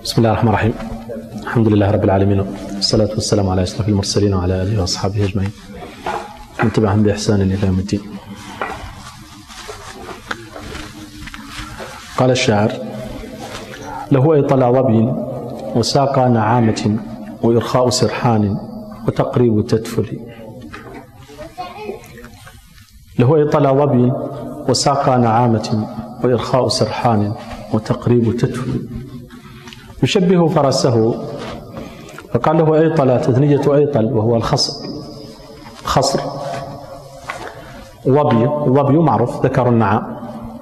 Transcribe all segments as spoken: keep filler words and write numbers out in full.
بسم الله الرحمن الرحيم. الحمد لله رب العالمين، والصلاة والسلام على أشرف المرسلين وعلى آله وأصحابه أجمعين ومن تبعهم بإحسان إلى يوم الدين. قال الشاعر: له إيطل ظبي وساقى نعامة وإرخاء سرحان وتقريب تدفل. له إيطل ظبي وساقى نعامة وإرخاء سرحان وتقريب تدفل. يشبه فرسه فقال له أيطل، تثنية أيطل وهو الخصر خصر ظبي، ظبي معروف ذكر النعام،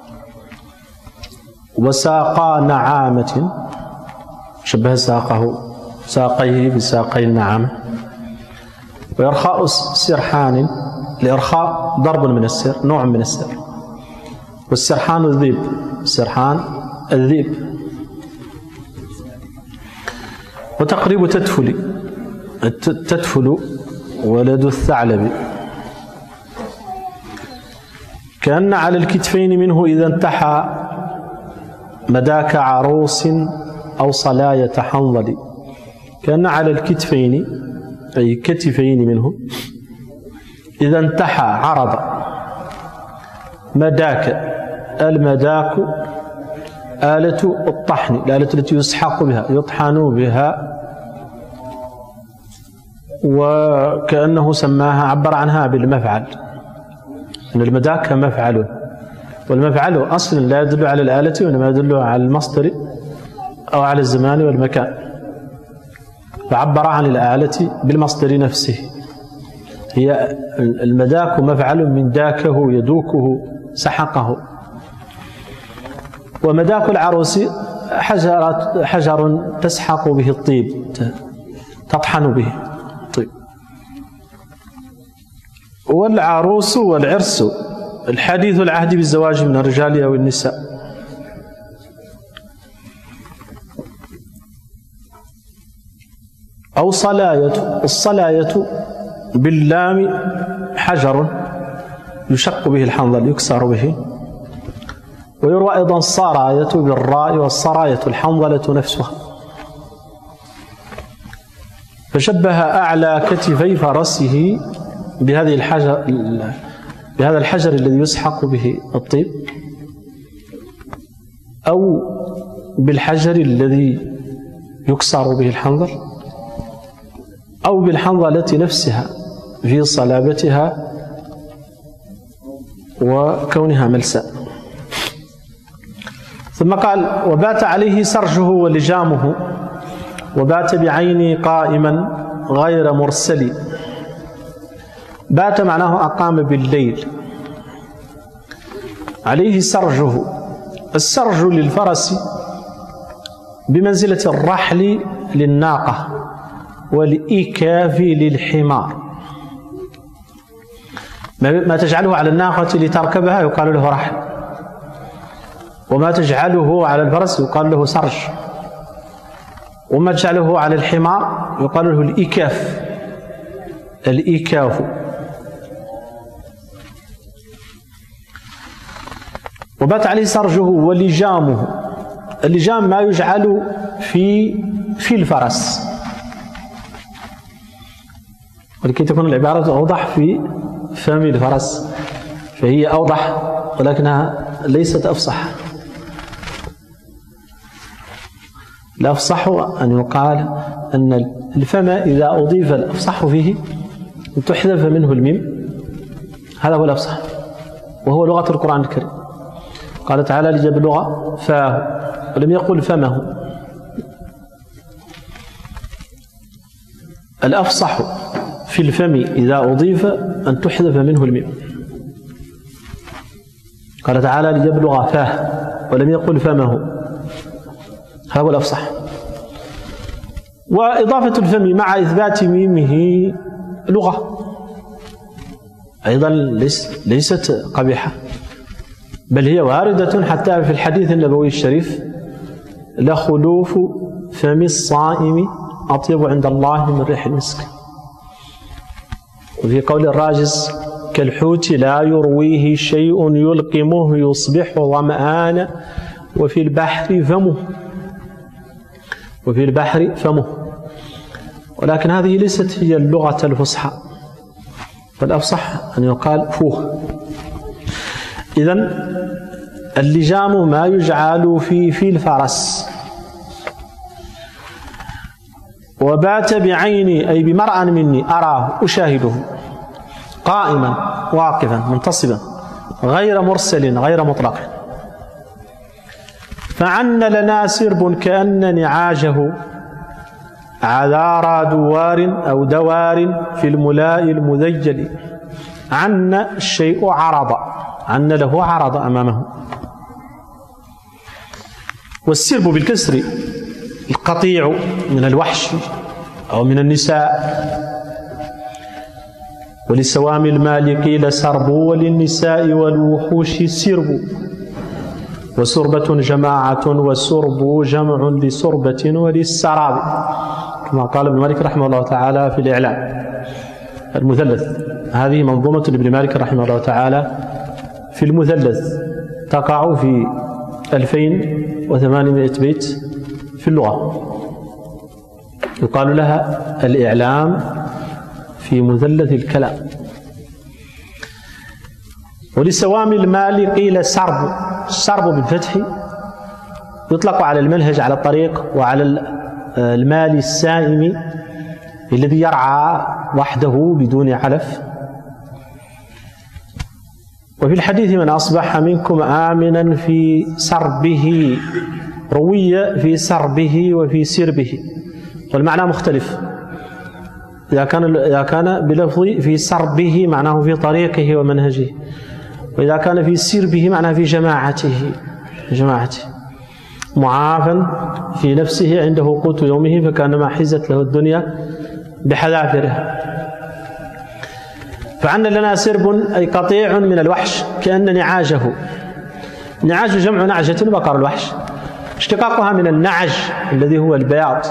وساقى نعامة شبه ساقه ساقيه بساقي النعامة، وإرخاء سرحان، الإرخاء ضرب من السر، نوع من السر، والسرحان الذيب، السرحان الذيب. وتقريب تدفل، تدفل ولد الثعلب، كأن على الكتفين منه إذا انتحى مداك عروس أو صلاية حنظل. كأن على الكتفين أي كتفين منه إذا انتحى عرض مداك، المداك آلة الطحن، الآلة التي يسحق بها، يطحن بها، وكأنه سماها عبر عنها بالمفعل، أن المداك مفعل، والمفعل أصلا لا يدل على الآلة وإنما يدل على المصدر أو على الزمان والمكان، فعبر عن الآلة بالمصدر نفسه. هي المداك مفعل من داكه يدوكه سحقه. ومداك العروس حجر, حجر تسحق به الطيب، تطحن به الطيب. والعروس والعرس الحديث العهد بالزواج من الرجال أو النساء. أو صلاية، الصلاية باللام حجر يشق به الحنظل، يكسر به. ويروى أيضا الصراية بالراء، والصراية الحنظلة نفسها. فشبه أعلى كتفي فرسه بهذه الحجر، بهذا الحجر الذي يسحق به الطيب، أو بالحجر الذي يكسر به الحنظل، أو بالحنظلة نفسها في صلابتها وكونها ملساء. ثم قال: وبات عليه سرجه ولجامه، وبات بعيني قائما غير مرسل. بات معناه أقام بالليل. عليه سرجه، السرج للفرس بمنزلة الرحل للناقة والإيكاف للحمار. ما تجعله على الناقة لتركبها يقال له رحل، وما تجعله على الفرس يقال له سرج، وما تجعله على الحمار يقال له الإيكاف، الإيكاف. وبات عليه سرجه ولجامه، اللجام ما يجعل في في الفرس، ولكي تكون العبارة أوضح في فم الفرس، فهي أوضح ولكنها ليست أفصح. الأفصح أن يقال أن الفم إذا أضيف الأفصح فيه تحذف منه الميم، هذا هو الأفصح، وهو لغة القرآن الكريم. قال تعالى: ليبلغ فاه، ولم يقل فمه. الأفصح في الفم إذا أضيف أن تحذف منه الميم. قال تعالى: ليبلغ فاه، ولم يقل فمه، هذا هو الأفصح. وإضافة الفم مع إثبات ميمه لغة أيضا ليس ليست قبيحة، بل هي واردة حتى في الحديث النبوي الشريف: لخلوف فم الصائم أطيب عند الله من ريح المسك. وفي قول الراجز: كالحوت لا يرويه شيء يلقمه يصبح ظمآن وفي البحر فمه. وفي البحر فمه. ولكن هذه ليست هي اللغة الفصحى، فالأفصح أن يقال فوه. إذن اللجام ما يجعل في في الفرس. وبات بعيني أي بمرأى مني أراه أشاهده قائما واقفا منتصبا غير مرسل غير مطلق. فعن لنا سرب كأن نعاجه عذارى دوار أو دوار في الملاء المذيل. عن الشيء عرض، عن له عرض أمامه. والسرب بالكسر القطيع من الوحش أو من النساء. ولسوام المال قيل سرب وللنساء والوحوش سرب. وسربة جماعة والسرب جمع لسربة وللسراب، كما قال ابن مالك رحمه الله تعالى في الإعلام. المثلث هذه منظومة لابن مالك رحمه الله تعالى في المثلث، تقع في ألفين وثمانمائة بيت في اللغة، يقال لها الإعلام في مثلث الكلام. ولسوام المال قيل سرب. السرب بالفتح يطلق على المنهج على الطريق وعلى المال السائم الذي يرعى وحده بدون علف. وفي الحديث من أصبح منكم آمنا في سربه، روي في سربه وفي سربه، والمعنى مختلف. إذا كان إذا كان بلفظ في سربه معناه في طريقه ومنهجه، وإذا كان في سربه معناه في جماعته جماعته معافا في نفسه عنده قوت يومه فكانما حزت له الدنيا بحذافرها. فعن لنا سرب أي قطيع من الوحش كأن نعاجه. نعاج جمع نعجة بقر الوحش، اشتقاقها من النعج الذي هو البياض.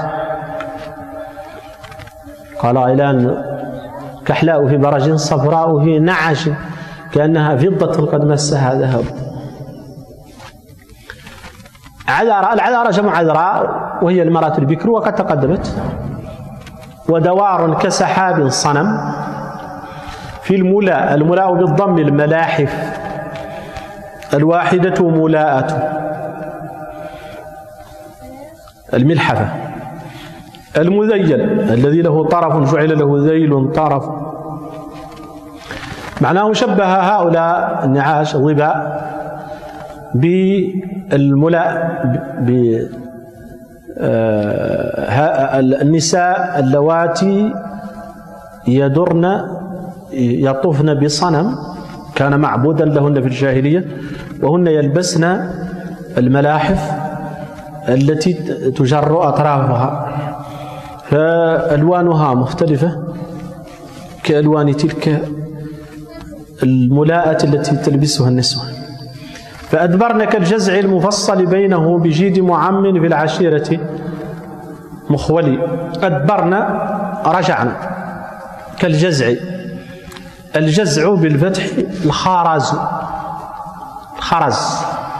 قال إلان كحلاء في برج صفراء في نعج كأنها فضة قد مسها ذهب. عذراء، العذراء جمع عذراء وهي المرأة البكر وقد تقدمت. ودوار كسحاب صنم. في الملاء، الملاء بالضم الملاحف، الواحدة ملاءة الملحفة. المذيل الذي له طرف جعل له ذيل طرف. معناه شبه هؤلاء النعاش الظباء بالملاء بالنساء اللواتي يدرن يطوفن بصنم كان معبودا لهن في الجاهلية، وهن يلبسن الملاحف التي تجر أطرافها، فألوانها مختلفة كألوان تلك الملاءة التي تلبسها النسوة. فأدبرن كالجزع المفصل بينه بجيد معم في العشيرة مخولي. أدبرن رجعن كالجزع. الجزع بالفتح الخارز، الخرز.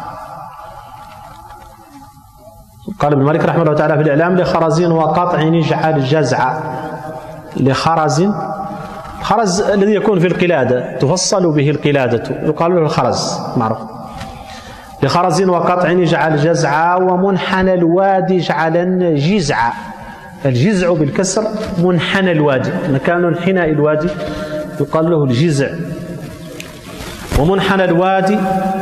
قال ابن مالك رحمه الله تعالى في الإعلام لخرز وقطع نجعل الجزع. لخرز، الخرز الذي يكون في القلادة تفصل به القلادة يقال له الخرز معروف. لخرز وقطع نجعل جزعا ومنحنى الوادي جعلا جزعا. الجزع بالكسر منحنى الوادي، مكان انحناء الوادي يقال له الجزع. ومنحنى الوادي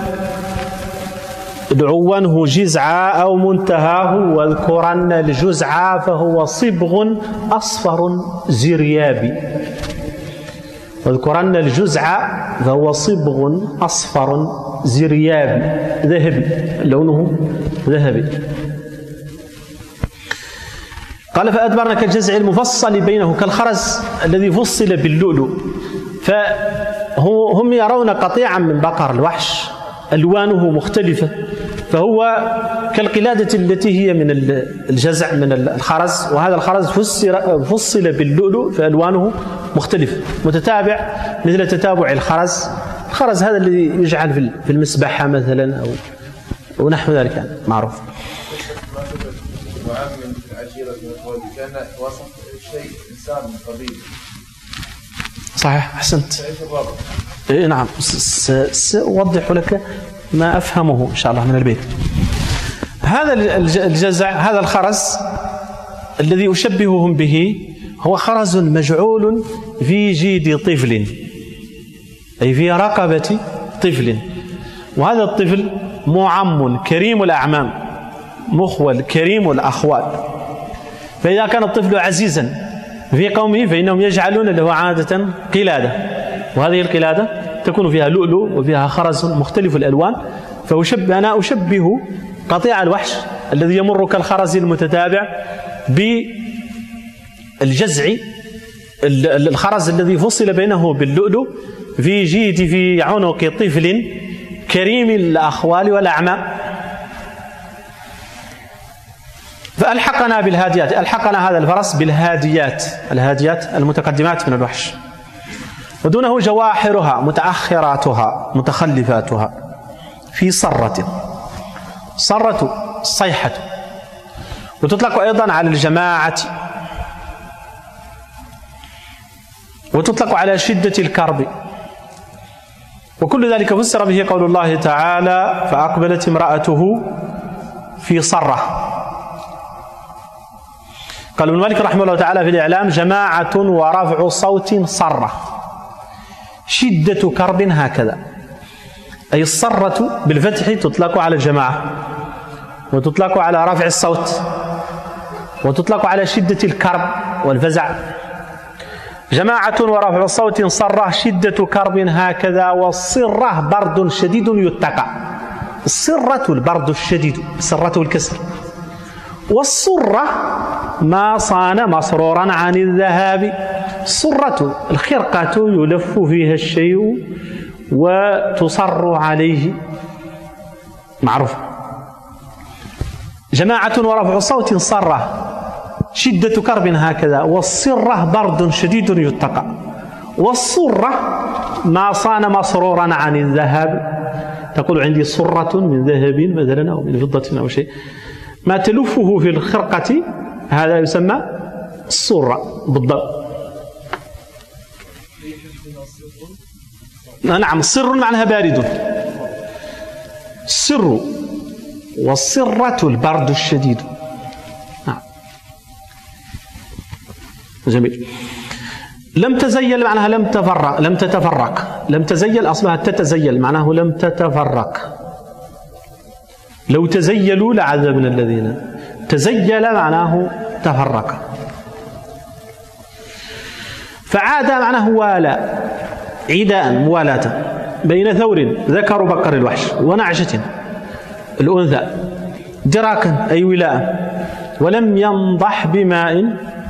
ادعوانه جزعا أو منتهاه واذكرن الجزعا فهو صبغ أصفر زريابي. واذكرن الجزعا فهو صبغ أصفر زريابي ذهبي، لونه ذهبي. قال فأدبرنا كالجزع المفصل بينه كالخرز الذي فصل باللؤلؤ. فهم يرون قطيعا من بقر الوحش ألوانه مختلفة، فهو كالقلادة التي هي من الجزع من الخرز، وهذا الخرز فصل, فصل باللؤلؤ فألوانه مختلفة متتابع مثل تتابع الخرز. الخرز هذا الذي يجعل في المسبحة مثلا أو ونحو ذلك يعني معروف. وعامل في العشيرة والإخوان كان وصف شيء إنسان من قبيل. صحيح، أحسنت. كيف الرابط؟ إيه نعم، سأوضح لك ما أفهمه إن شاء الله من البيت. هذا الجزع، هذا الخرز الذي أشبههم به هو خرز مجعول في جيد طفل، أي في رقبة طفل، وهذا الطفل معم كريم الأعمام مخول كريم الأخوال. فإذا كان الطفل عزيزا في قومه فإنهم يجعلون له عادة قلادة، وهذه القلادة تكون فيها لؤلؤ وفيها خرز مختلف الألوان. فأشبه أنا أشبه قطيع الوحش الذي يمر كالخرز المتتابع بالجزع، الخرز الذي فصل بينه باللؤلؤ في جيد في عنق طفل كريم الأخوال والأعمام. فألحقنا بالهاديات، ألحقنا هذا الفرس بالهاديات، الهاديات المتقدمات من الوحش، ودونه جواحرها متأخراتها متخلفاتها في صرة. صرة الصيحة، وتطلق أيضا على الجماعة، وتطلق على شدة الكرب، وكل ذلك فسر به قول الله تعالى: فأقبلت امرأته في صرة. قال ابن مالك رحمه الله تعالى في الإعلام: جماعة ورفع صوت صرة، شدة كرب هكذا. أي الصرة بالفتح تطلق على الجماعة، وتطلق على رفع الصوت، وتطلق على شدة الكرب والفزع. جماعة ورفع صوت صرة، شدة كرب هكذا. والصرة برد شديد يتقى. الصرة البرد الشديد، الصرة الكسر. والصرة ما صان مسرورا عن الذهاب. الصرة الخرقة يلف فيها الشيء وتصر عليه، معروف. جماعة ورفع صوت صرة، شدة كرب هكذا. والصرة برد شديد يتقى. والصرة ما صان مسرورا عن الذهب. تقول عندي صرة من ذهب مثلا أو من فضة أو شيء، ما تلفه في الخرقة هذا يسمى الصرة بالضبط. نعم، الصر معناها بارد، السر، والصرة البرد الشديد. نعم، جميل. لم تزيل معناها لم تفرق، لم تتفرق. لم تزيل أصبحت تتزيل، معناه لم تتفرق. لو تزيلوا لعذبنا الذين. تزيل معناه تفرق. فعاد معناه والى، عداء موالاة بين ثور ذكر بقر الوحش ونعجة الأنثى، دراكا أي ولاء. ولم ينضح بماء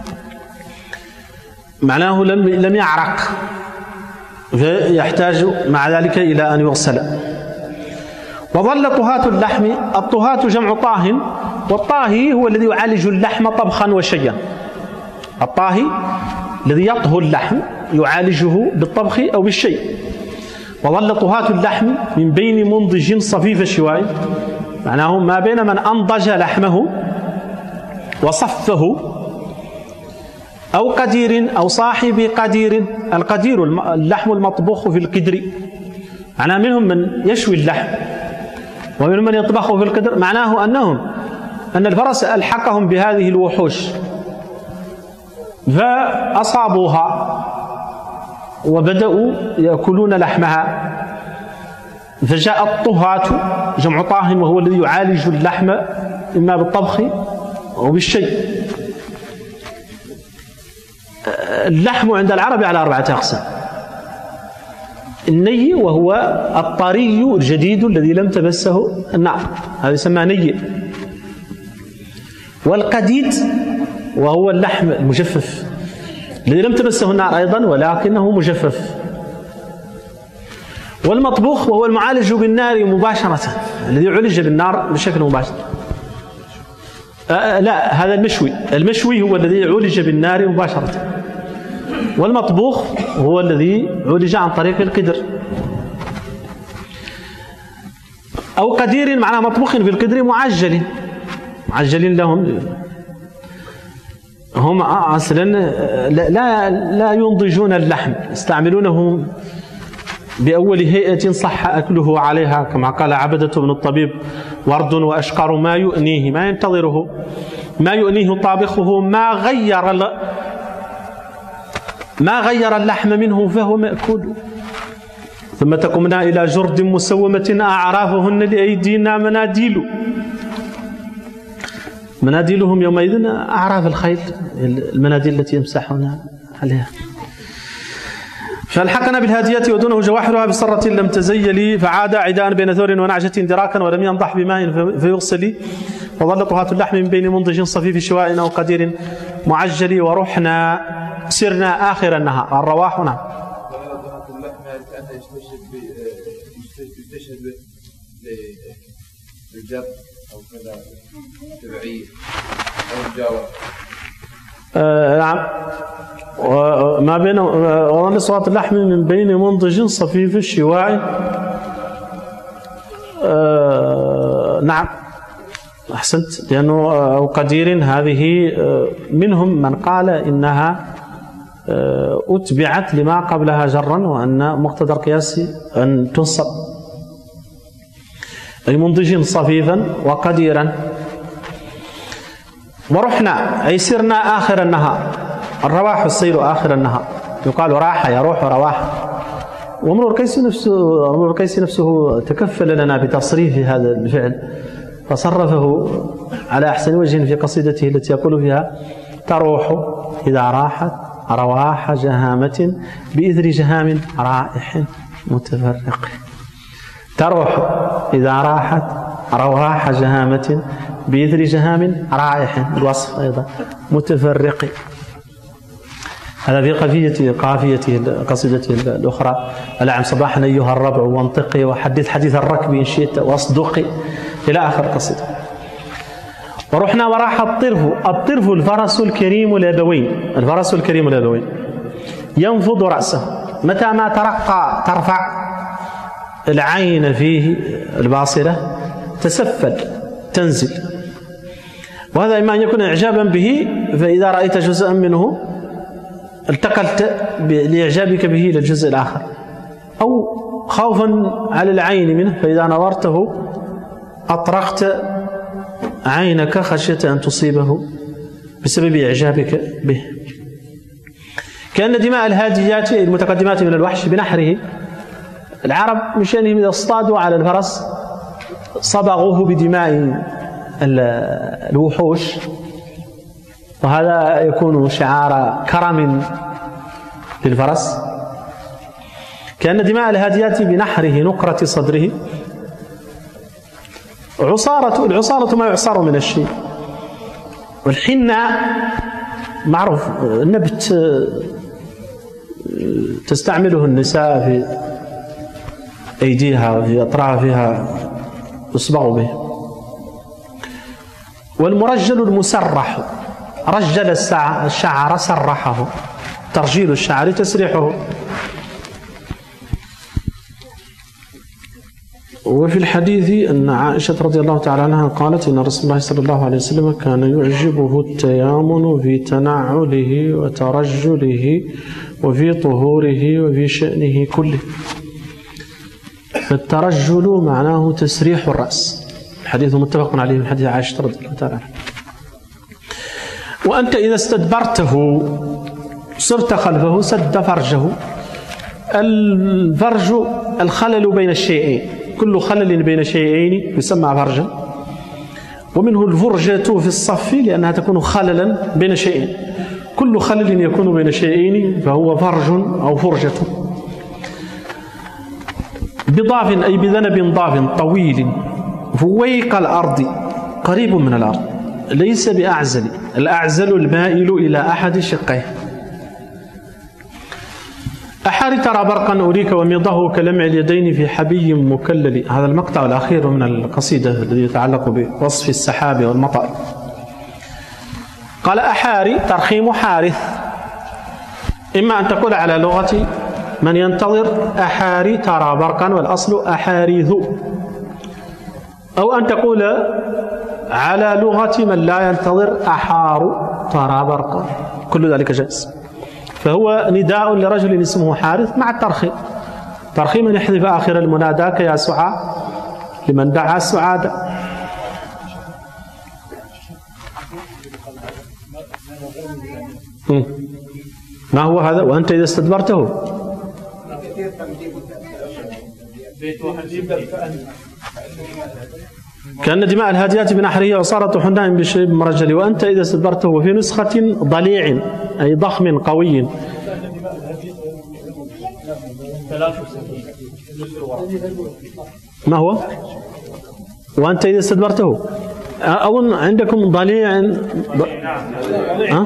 معناه لم لم يعرق، فيحتاج مع ذلك إلى أن يغسل. وظل طهاة اللحم. الطهاة جمع طاه، والطاهي هو الذي يعالج اللحم طبخا وشيا. الطاهي الذي يطهو اللحم يعالجه بالطبخ أو بالشيء. وظل طهاة اللحم من بين منضج صفيف الشواء، معناه ما بين من أنضج لحمه وصفه، أو قدير أو صاحب قدير. القدير اللحم المطبوخ في القدر، معناه منهم من يشوي اللحم ومنهم من يطبخه في القدر. معناه أنهم أن الفرس ألحقهم بهذه الوحوش فأصابوها وبدأوا يأكلون لحمها، فجاء الطهاة جمع طاه، وهو الذي يعالج اللحم إما بالطبخ أو بالشيء. اللحم عند العرب على أربعة أقسام: الني وهو الطري الجديد الذي لم تمسه النار، هذا يسمى ني. والقديد وهو اللحم المجفف الذي لم تمسه النار أيضا ولكنه مجفف. والمطبوخ وهو المعالج بالنار مباشرة، الذي عالج بالنار بشكل مباشر. آه لا، هذا المشوي. المشوي هو الذي عالج بالنار مباشرة، والمطبوخ هو الذي عالج عن طريق القدر. أو قدير معناه مطبوخ في القدر معجل، معجل لهم هم أصلا لا لا ينضجون اللحم، يستعملونه بأول هيئة صح أكله عليها، كما قال عبدة بن الطبيب: ورد وأشقر ما يؤنيه، ما ينتظره، ما يؤنيه طابخه، ما غير ما غير اللحم منه فهو مأكول. ثم تقمنا إلى جرد مسومة أعرافهن لأيدينا مناديل، مناديلهم يومئذ أعراف الخيل، المناديل التي يمسحون عليها. فالحقنا بالهادية ودونه جواحرها بصرة لم تزيل، فعاد عداء بين ثور ونعجة دراكا ولم ينضح بماء فيغسل، وظل طهاة اللحم من بين منضج صفيف شواء أو قدير معجل، ورحنا سرنا آخر النهار. الرواح نعم. يستشهد بالجر أو كذا تبعية أو الجاوة. آه نعم. وما بين وظل صلاة اللحم من بين منضج صفيف الشواء. آه نعم أحسنت، لأنه أو قدير هذه منهم من قال إنها أتبعت لما قبلها جرا، وأن مقتضى القياس أن تنصب، أي منضج صفيفا وقديرا. ورحنا أي سرنا آخر النهار. الرواح السير آخر النهار، يقال راح يروح رواح. وامرؤ القيس نفسه امرؤ القيس نفسه تكفل لنا بتصريف هذا الفعل، فصرفه على أحسن وجه في قصيدته التي يقول فيها: تروح إذا راحت رواح جهامة بإثر جهام رائح متفرق. تروح إذا راحت رواح جهامة بإثر جهام رائح، الوصف أيضا متفرق. هذا في قافية قافيته قصيدته الأخرى: ألعم صباحا أيها الربع وانطقي وحدث حديث الركب إن شئت واصدقي، إلى آخر القصيدة. ورحنا وراح الطرف. الطرف الفرس الكريم الأبوين، الفرس الكريم الأبوين ينفض رأسه متى ما ترقى، ترفع العين فيه الباصرة، تسفل تنزل. وهذا إما أن يكون إعجابا به، فإذا رأيت جزءا منه التقلت لإعجابك به إلى الجزء الآخر، أو خوفا على العين منه، فإذا نظرته أطرقت عينك خشية أن تصيبه بسبب إعجابك به. كأن دماء الهاديات المتقدمات من الوحش بنحره، العرب من شأنهم إذا اصطادوا على الفرس صبغوه بدماء الوحوش، وهذا يكون شعار كرم للفرس. كأن دماء الهاديات بنحره نقرة صدره. عصارة، العصارة ما يعصر من الشيء. والحنة معروف نبت تستعمله النساء في أيديها وفي أطرافها يصبغ به. والمرجل المسرح، رجل الشعر سرحه، ترجيل الشعر تسريحه. وفي الحديث أن عائشة رضي الله تعالى عنها قالت إن رسول الله صلى الله عليه وسلم كان يعجبه التيامن في تنعله وترجله وفي طهوره وفي شأنه كله. فالترجل معناه تسريح الرأس، الحديث متفق عليه من حديث عائشة رضي الله تعالى عنها. وأنت إذا استدبرته صرت خلفه سد فرجه. الفرج الخلل بين الشيئين، كل خلل بين شيئين يسمى فرجا. ومنه الفرجة في الصف لأنها تكون خللا بين شيئين، كل خلل يكون بين شيئين فهو فرج أو فرجة. بضاف أي بذنب ضاف طويل فويق الأرض، قريب من الأرض، ليس بأعزل، الأعزل المائل إلى أحد شقيه. أحاري ترى برقا أريك ومضه كلمع اليدين في حبي مكلل. هذا المقطع الأخير من القصيدة الذي يتعلق بوصف السحاب والمطر. قال أحاري ترخيم حارث، إما أن تقول على لغة من ينتظر أحاري ترى برقا والأصل أحاريث، أو أن تقول على لغة من لا ينتظر أحار ترى برقا، كل ذلك جائز. فهو نداء لرجل اسمه حارث مع الترخيم، ترخيم من يحذف آخر المنادى كيا سعى لمن دعا سعادة. ما هو هذا؟ وأنت إذا استدبرته كأن دماء الهاديات بنحره وصارت حناء بشيب مرجل، وأنت إذا استدبرته. وفي نسخة ضليع أي ضخم قوي. ما هو؟ وأنت إذا استدبرته أظن عندكم ضليع ب... أه؟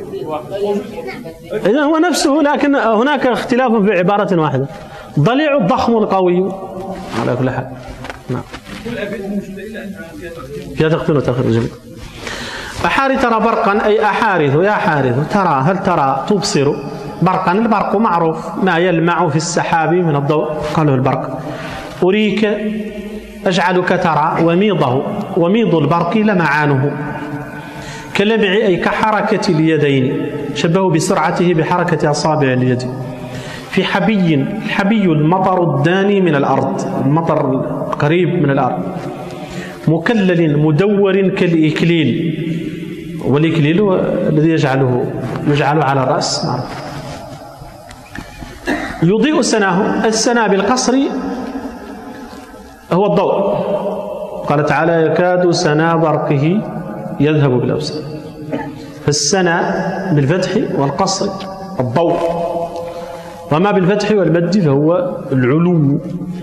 إذا هو نفسه، لكن هناك اختلاف في عبارة واحدة. ضليع الضخم القوي على كل حال. نعم. فيها تقتل وتأخير الجميع. أحاري ترى برقا أي أحارث يا حارث ترى، هل ترى تبصر برقا؟ البرق معروف ما يلمع في السحاب من الضوء، قالوا البرق. أريك أجعلك ترى وميضه، وميض البرق لمعانه كلمع أي كحركة اليدين، شبه بسرعته بحركة أصابع اليد. في حبي، الحبي المطر الداني من الأرض، المطر قريب من الأرض. مكلل مدور كالإكليل، والإكليل هو الذي يجعله يجعله على الرأس. يضيء سناه، السنا بالقصر هو الضوء. قال تعالى يكاد سنا برقه يذهب بالأبصار. فالسنا بالفتح والقصر الضوء، وما بالفتح والمد فهو العلو.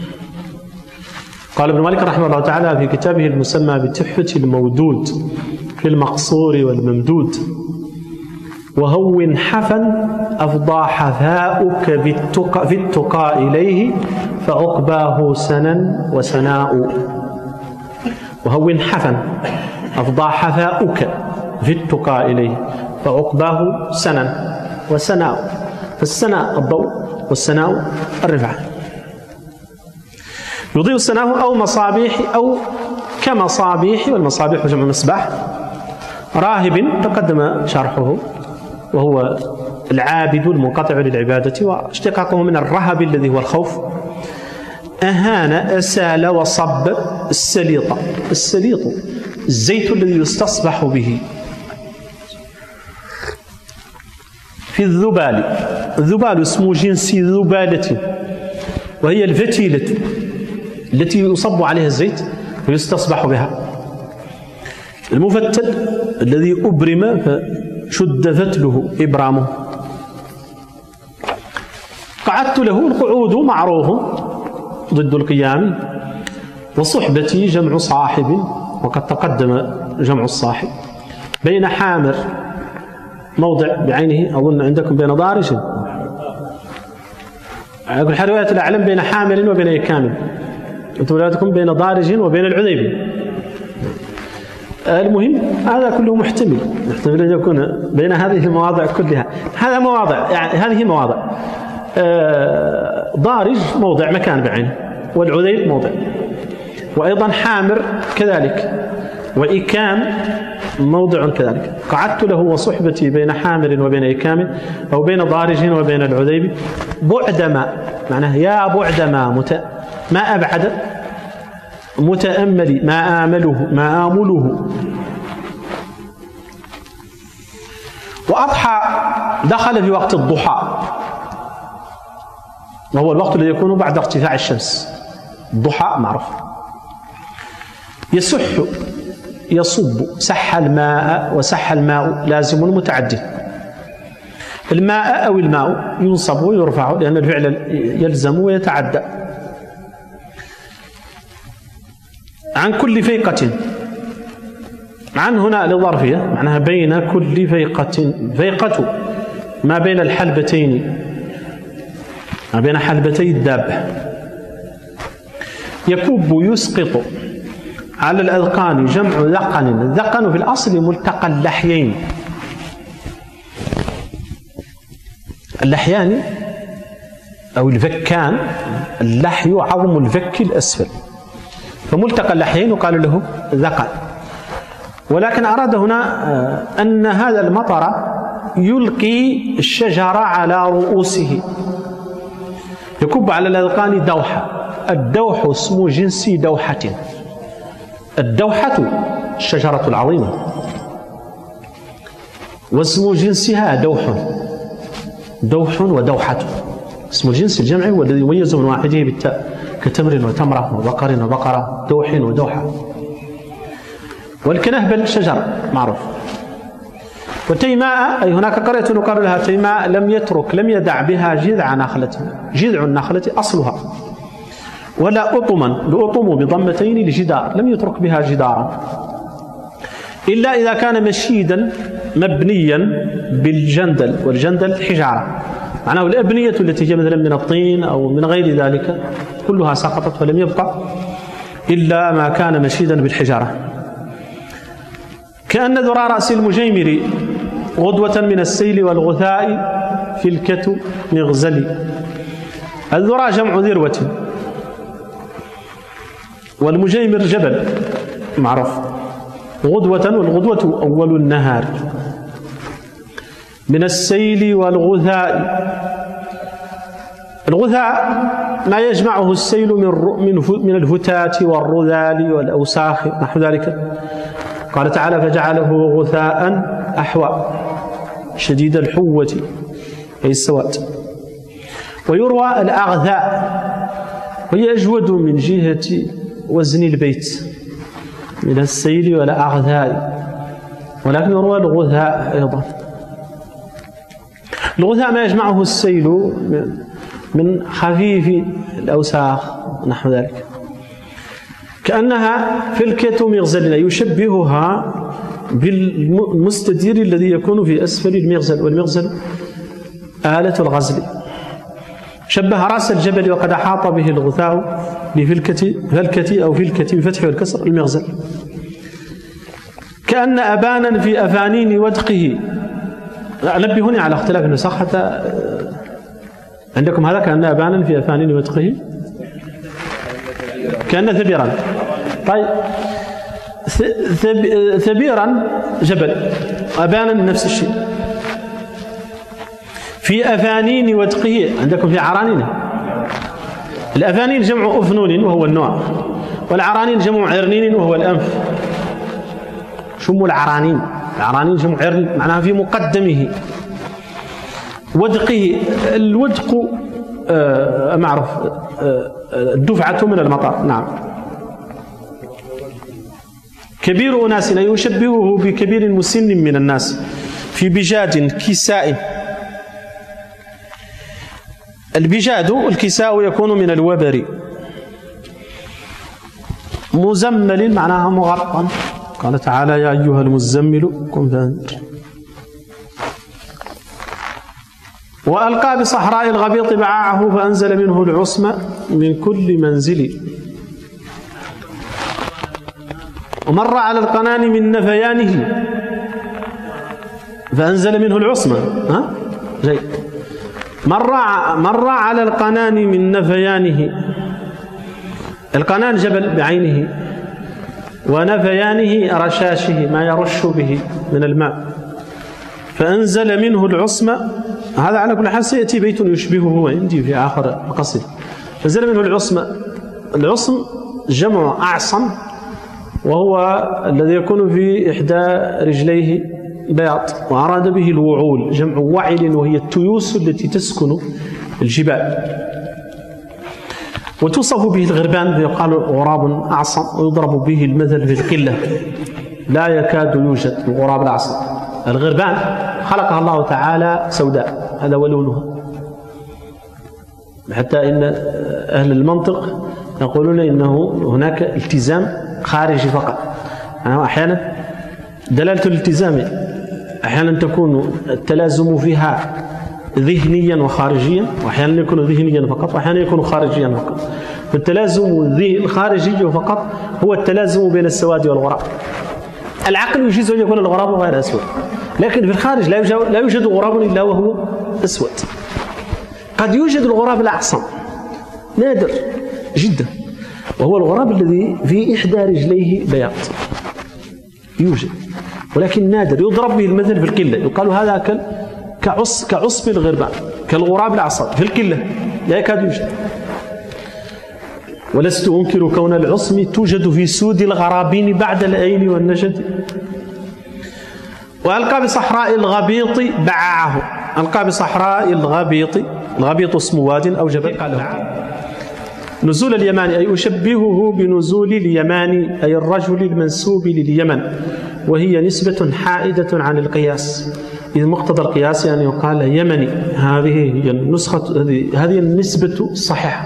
قال ابن مالك رحمه الله تعالى في كتابه المسمى بتحفة المودود في المقصور والممدود: وهون حفا أفضى حفاؤك في التقى إليه فعقباه سنا وسناء. وهون حفا أفضى حفاؤك في التقى إليه فعقباه سنا وسناء. فالسناء الضوء والسناء الرفعة. يضيء السناه أو مصابيح أو كمصابيح، والمصابيح جمع مصباح. راهب تقدم شرحه، وهو العابد المنقطع للعبادة، واشتقاقه من الرهب الذي هو الخوف. أهان أسال وصب السليط، السليط الزيت الذي يستصبح به. في الذبال، الذبال اسم جنس ذبالة، وهي الفتيلة التي يصب عليها الزيت ويستصبح بها. المفتل الذي أبرم فشد فتله إبرامه. قعدت له، القعود معروف ضد القيام. وصحبتي جمع صاحب، وقد تقدم جمع الصاحب. بين حامر موضع بعينه، أظن عندكم بين ضارج، على الحروايات الأعلم بين حامل وبين كامل، أنتم ولادكم بين ضارج وبين العذيب. المهم هذا كله محتمل، محتمل أن يكون بين هذه المواضع كلها. هذا مواضع، يعني هذه مواضع. ضارج موضع مكان بعينه، والعذيب موضع، وأيضا حامر كذلك، وإكام موضع كذلك. قعدت له وصحبتي بين حامر وبين إكام، أو بين ضارج وبين العذيب. بعدما معناه يا بعدما، مت... ما أبعد، متأملي ما آمله ما آمله. وأضحى دخل في وقت الضحى، وهو الوقت الذي يكون بعد ارتفاع الشمس. الضحى معروف. يسح يصب، سح الماء، وسح الماء لازم متعدد. الماء أو الماء ينصب ويرفع لأن الفعل يلزم ويتعدى. عن كل فيقة، عن هنا للظرفية معناها بين كل فيقة. فيقة ما بين الحلبتين، ما بين حلبتي الدابة. يكب يسقط على الأذقان، جمع ذقن. الذقن في الأصل ملتقى اللحيين. اللحيان أو الفكان، اللحي عظم الفك الأسفل، فملتقى اللحيين وقالوا له ذقن. ولكن أراد هنا أن هذا المطر يلقي الشجر على رؤوسه، يكب على الأذقان دوحة. الدوح اسم جنس دوحة. الدوحة الشجرة العظيمة، واسم جنسها دوح. دوح ودوحة اسم الجنس الجمعي هو الذي يميز من واحده بالتاء، كتمر وتمرة وبقر وبقرة، دوح ودوحة. والكنهبل شجر معروف. وتيماء أي هناك قرية يقال لها تيماء لم يترك لم يدع بها جذع نخلة. جذع النخلة أصلها. ولا أطما، لأطم بضمتين لجدار، لم يترك بها جدارا إلا إذا كان مشيدا مبنيا بالجندل، والجندل حجارة، معناه الأبنية التي هي مثلا من الطين أو من غير ذلك كلها سقطت فلم يبقى إلا ما كان مشيدا بالحجارة. كأن ذرى رأس المجيمر غدوة من السيل والغثاء في الكت مغزل. الذرى جمع ذروة، والمجيمر جبل معروف. غدوة، والغدوة أول النهار. من السيل والغثاء. الغثاء ما يجمعه السيل من من من الهتات والرذال والأوساخ نحو ذلك. قال تعالى: فجعله غثاء أحوى شديد الحوة أي السواد. ويروى الأغذاء، وهي أجود من جهة وزن البيت من السيل والأغذاء، ولكن يروى الغثاء أيضا. الغثاء ما يجمعه السيل من خفيف الأوساخ نحو ذلك. كأنها فلكة مغزل، يشبهها بالمستدير الذي يكون في أسفل المغزل، والمغزل آلة الغزل. شبه رأس الجبل وقد أحاط به الغثاء بفلكة فلكة أو فلكة بفتح والكسر المغزل. كأن أبانا في أفانين ودقه. نبهوني على اختلاف النسخ حتى عندكم هذا. كأن أبانا في أفانين ودقه، كأن ثبيرا. طيب ثبيرا جبل، أبانا نفس الشيء. في أفانين ودقه عندكم في عرانين. الأفانين جمع أفنون وهو النوع، والعرانين جمع عرنين وهو الأنف. شموا العرانين، العرانين جمع عرن معناها في مقدمه. ودقه، الودق آه معروف آه الدفعة من المطر. نعم. كبير أناس يشبهه بكبير مسن من الناس في بجاد كساء. البجاد الكساء يكون من الوبر. مزمل معناها مغطى. قال تعالى: يا أيها المزمل قم فأنذر. وألقى بصحراء الغبيط بعاعه فأنزل منه العصم من كل منزل. ومر على القنان من نفيانه فأنزل منه العصم. ها جيد. مر مر على القنان من نفيانه. القنان جبل بعينه، ونفيانه رشاشه ما يرش به من الماء. فأنزل منه العصم. هذا على كل حال سيأتي بيت يشبهه عندي في آخر القصيدة. فأنزل منه العصم. العصم جمع أعصم، وهو الذي يكون في إحدى رجليه بياض، وأراد به الوعول جمع وعل، وهي التيوس التي تسكن الجبال. وتوصف به الغربان، يقال غراب أعصم، ويضرب به المثل في القلة، لا يكاد يوجد الغراب الأعصم. الغربان خلقها الله تعالى سوداء، هذا ولونها، حتى إن أهل المنطق يقولون إنه هناك التزام خارجي فقط. يعني أحيانا دلالة الالتزام أحيانا تكون التلازم فيها ذهنيا وخارجيا، وأحيانا يكون ذهنيا فقط، وأحيانا يكون خارجيا فقط. فالتلازم الخارجي فقط هو التلازم بين السواد والغراب. العقل يجيز أن يكون الغراب غير أسود، لكن في الخارج لا يوجد غراب إلا وهو أسود. قد يوجد الغراب الأعصم نادر جدا، وهو الغراب الذي في إحدى رجليه بياض. يوجد، ولكن نادر، يضرب به المثل في القلة، يقال هذا كعص كعصب الغربان، كالغراب العصب في القلة لا يكاد يوجد. ولست أنكر كون العصم توجد في سود الغرابين بعد الأين والنجد. وألقى بصحراء الغبيط بعاعه، ألقى بصحراء الغبيط، الغبيط اسم واد أو جبل. نزول اليمان أي أشبهه بنزول اليمان أي الرجل المنسوب لليمن، وهي نسبة حائدة عن القياس، إذ مقتضى القياس أن يعني يقال يمني. هذه هي النسخة، هذه النسبة الصحيحة.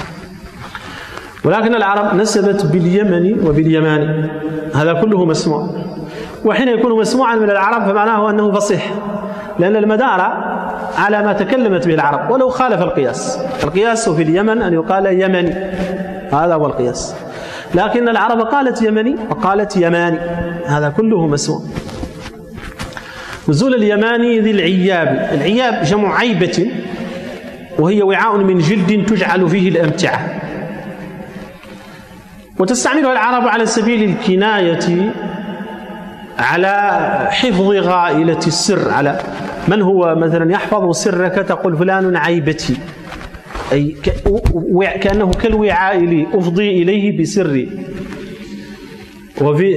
ولكن العرب نسبت باليمن وباليمان، هذا كله مسموع. وحين يكون مسموعا من العرب فمعناه أنه فصيح، لأن المدار على ما تكلمت به العرب ولو خالف القياس. القياس في اليمن أن يقال يمني، هذا هو القياس، لكن العرب قالت يمني وقالت يماني، هذا كله مسموع. نزول اليماني ذي العياب، العياب جمع عيبة، وهي وعاء من جلد تجعل فيه الأمتعة، وتستعملها العرب على سبيل الكناية على حفظ غائلة السر، على من هو مثلا يحفظ سرك تقول فلان عيبتي، أي كأنه كالوعاء لي أفضي إليه بسري. وفي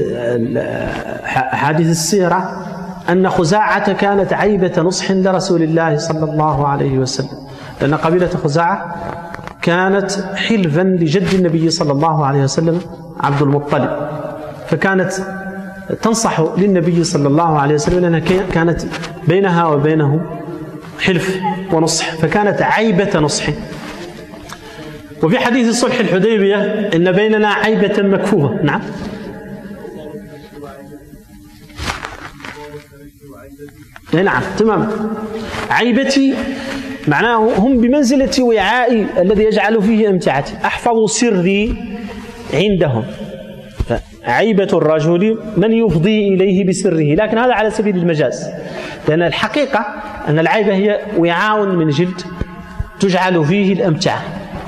حديث السيرة أن خزاعة كانت عيبة نصح لرسول الله صلى الله عليه وسلم، لأن قبيلة خزاعة كانت حلفا لجد النبي صلى الله عليه وسلم عبد المطلب، فكانت تنصح للنبي صلى الله عليه وسلم لأنها كانت بينها وبينه حلف ونصح، فكانت عيبة نصح. وفي حديث صلح الحديبية إن بيننا عيبة مكفوفة. نعم، نعم تمام. عيبتي معناه هم بمنزلة وعائي الذي يجعل فيه أمتعتي، أحفظ سري عندهم. عيبة الرجل من يفضي إليه بسره، لكن هذا على سبيل المجاز، لأن الحقيقة أن العيبة هي وعاء من جلد تجعل فيه الأمتعة.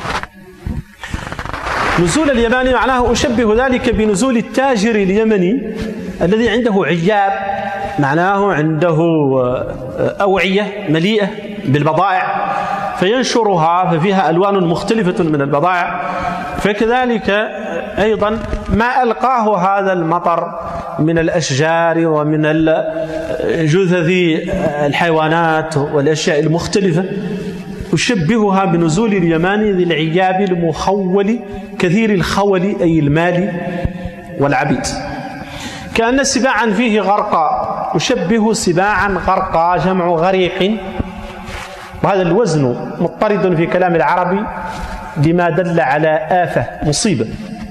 نزول اليماني معناه أشبه ذلك بنزول التاجر اليمني الذي عنده عياب، معناه عنده أوعية مليئة بالبضائع فينشرها، ففيها ألوان مختلفة من البضائع. فكذلك أيضا ما ألقاه هذا المطر من الأشجار ومن جثث الحيوانات والأشياء المختلفة أشبهها بنزول اليمان ذي العياب المخول كثير الخول أي المال والعبيد. كأن سباعا فيه غرقا، أشبه سباعا غرقا جمع غريق، وهذا الوزن مضطرد في كلام العربي بما دل على آفة مصيبة،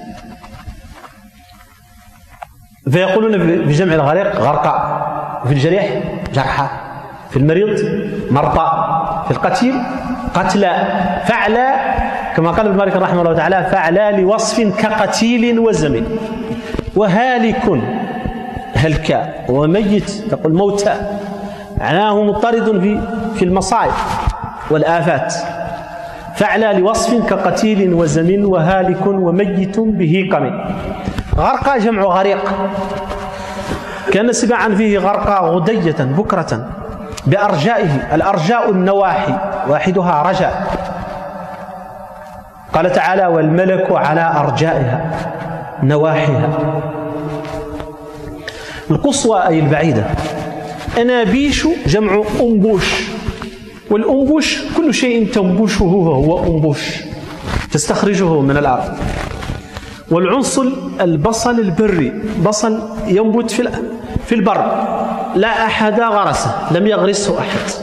فيقولون بجمع الغريق غرقا، وفي الجريح جرحا، في المريض مرضى، في القتيل قتلى، فعلى كما قال ابن مالك رحمه الله تعالى فعلى لوصف كقتيل وزمن، وهالك هلكا، وميت تقول موتى، معناه مضطرد في في المصائب والآفات. فعلى لوصف كقتيل وزمن وهالك وميت بهيقم. غرقا جمع غريق، كان سباعا فيه غرقا غدية بكرة بأرجائه، الأرجاء النواحي واحدها رجاء. قال تعالى والملك على أرجائها نواحيها. القصوى أي البعيدة. أنابيش جمع أنبوش، والأنبوش كل شيء تنبوشه هو أنبوش تستخرجه من الأرض. والعنصل البصل البري، بصل ينبت في في البر لا أحد غرسه، لم يغرسه أحد.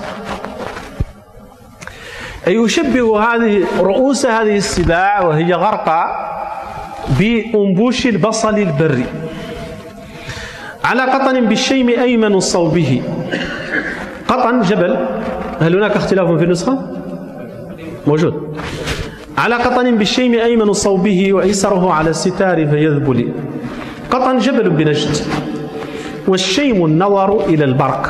أي يشبه هذه رؤوس هذه السباع وهي غرقى بأنبوش البصل البري. على قطن بالشيم أيمن صوبه. قطن جبل، هل هناك اختلاف في النسخة؟ موجود. على قطن بالشيم أيمن صوبه وأيسره على الستار فيذبل. قطن جبل بنجد، والشيم النظر إلى البرق.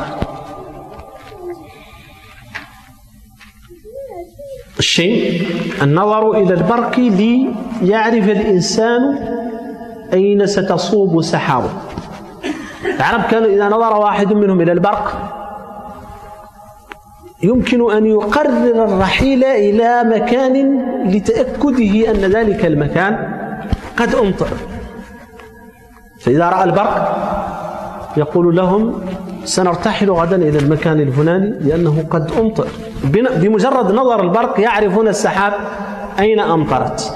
الشيم النظر إلى البرق ليعرف الإنسان أين ستصوب سحابه. العرب كانوا إذا نظر واحد منهم إلى البرق يمكن أن يقرر الرحيل إلى مكان لتأكده أن ذلك المكان قد أمطر. فإذا رأى البرق يقول لهم سنرتحل غدا إلى المكان الفلاني لأنه قد أمطر. بمجرد نظر البرق يعرفون السحاب أين أمطرت.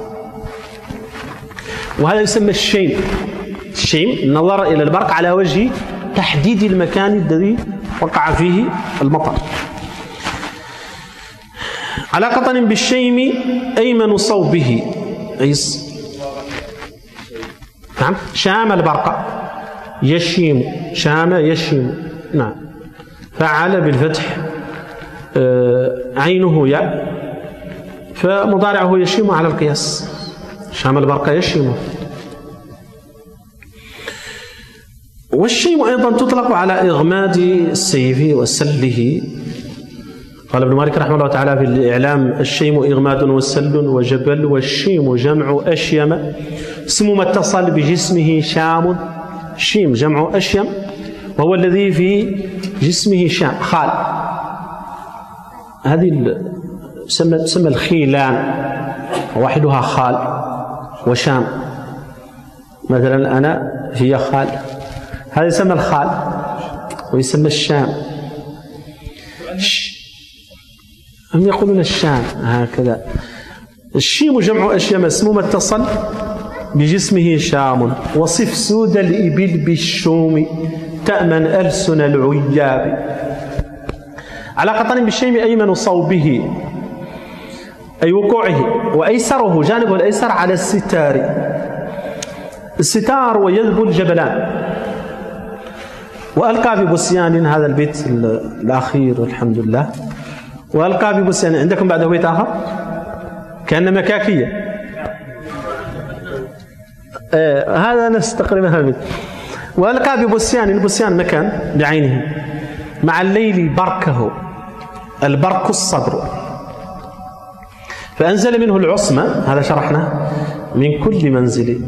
وهذا يسمى الشيم. الشيم النظر إلى البرق على وجه تحديد المكان الذي وقع فيه المطر. على قطن بالشيم أيمن صوبه أي نعم شام البرق يشيم شام يشيم نعم فعل بالفتح آه عينه ياء فمضارعه يشيم على القياس شام البرق يشيم. والشيم أيضا تطلق على إغماد السيف وسله. قال ابن مالك رحمه الله تعالى في الإعلام الشيم إغماد وسل وجبل. والشيم جمع أشيم اسم ما اتصل بجسمه شام. شيم جمع أشيم وهو الذي في جسمه شام خال. هذه تسمى تسمى الخيلان واحدها خال وشام. مثلا أنا هي خال هذا يسمى الخال ويسمى الشام. هم يقولون الشام هكذا. الشيم جمع أشيم اسم ما اتصل بجسمه شام. وصف سود الإبل بالشوم تأمن ألسن العياب. على قطن بالشيم أيمن صوبه أي وقوعه وأيسره جانبه الأيسر على الستار. الستار ويذب الجبلان. وألقى ببسيان هذا البيت الأخير والحمد لله. وألقى ببسيان عندكم بعده بيت آخر كأن مكاكية آه هذا نفس تقريبا هذا البيت. وألقى ببسيان البسيان مكان بعينه مع الليل بركه البرك الصدر فأنزل منه العصمة هذا شرحنا من كل منزل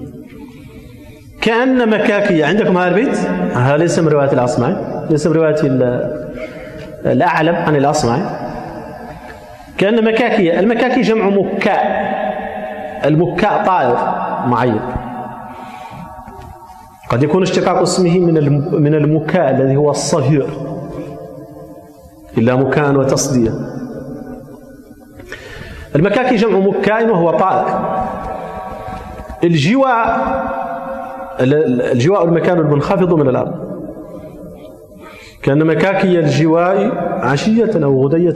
كأن مكاكية. عندكم هذا البيت هذا ليس من رواية الأصمعي ليس من رواية الأعلم عن الأصمعي. كأن مكاكية. المكاكي جمع مكاء. المكاء طائر معين قد يكون اشتقاق اسمه من من المكاء الذي هو الصهير إلا مكاء وتصدية. المكاكي جمع مكاء وهو طائر. الجواء الجواء المكان المنخفض من الأرض. كأن مكاكي الجواء عشية أو غدية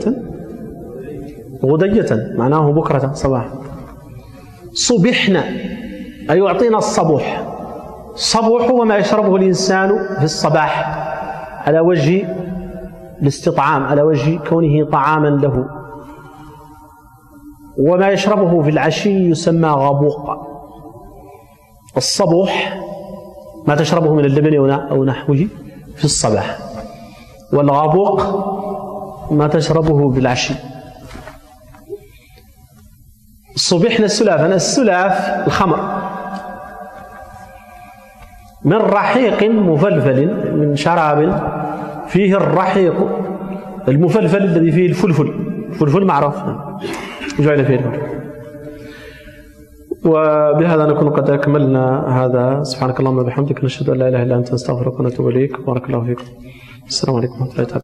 غدية معناه بكرة صباحا. صبحنا أي يعطينا الصبوح. الصبوح هو ما يشربه الإنسان في الصباح على وجه الاستطعام على وجه كونه طعاما له. وما يشربه في العشي يسمى غبوق. الصبوح ما تشربه من اللبن أو نحوه في الصباح. والغبوق ما تشربه بالعشي. صبحنا السلاف. أنا السلاف الخمر من رحيق مفلفل من شراب فيه الرحيق المفلفل الذي فيه الفلفل. الفلفل معروف جعل فيه الفلفل. وبهذا نكون قد أكملنا هذا. سبحانك اللهم وبحمدك نشهد أن لا إله إلا أنت نستغفرك ونتوب إليك. بارك الله فيكم. السلام عليكم ورحمة الله تعالى.